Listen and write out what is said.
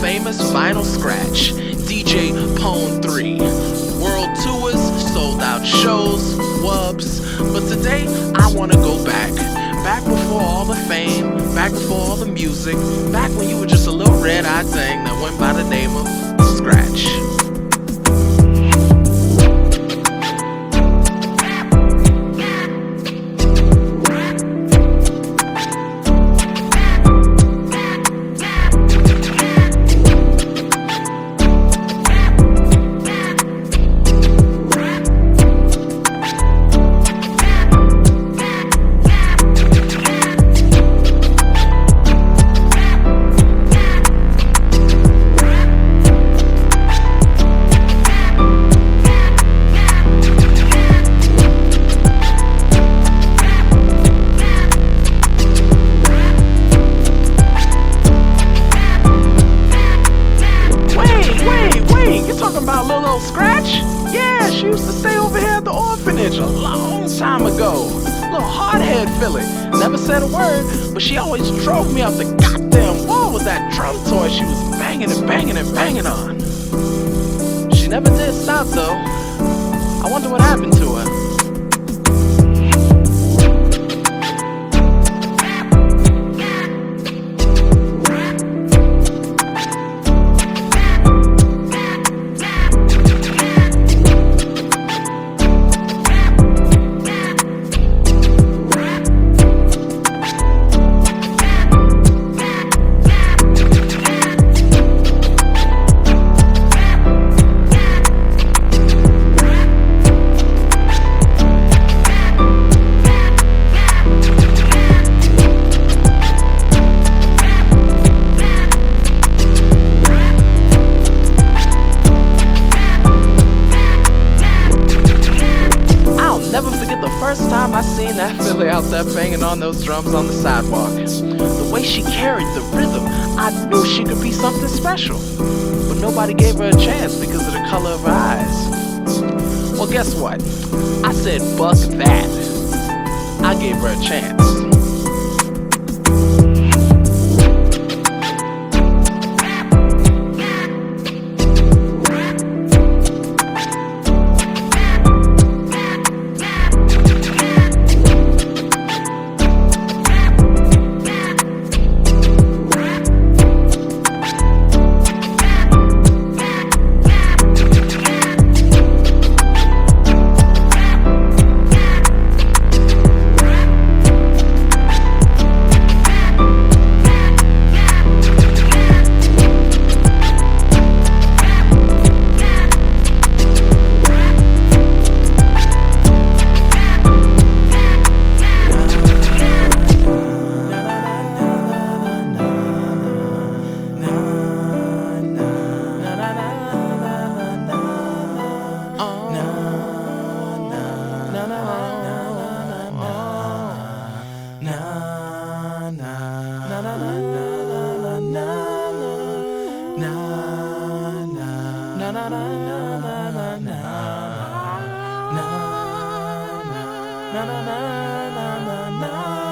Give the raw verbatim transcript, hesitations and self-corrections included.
famous Vinyl Scratch, D J Pone three. World tours, sold out shows, wubs. But today I wanna go back. Back before all the fame, back before all the music, back when you were just a little red-eyed thing that went by the name of Scratch. About little old Scratch? Yeah, she used to stay over here at the orphanage a long time ago. Little hardhead filly. Never said a word, but she always drove me up the goddamn wall with that drum toy she was banging and banging and banging on. She never did stop though. I wonder what happened to her. First time I seen that filly out there banging on those drums on the sidewalk. The way she carried the rhythm, I knew she could be something special. But nobody gave her a chance because of the color of her eyes. Well, guess what? I said, buck that. I gave her a chance. Na na na na na na.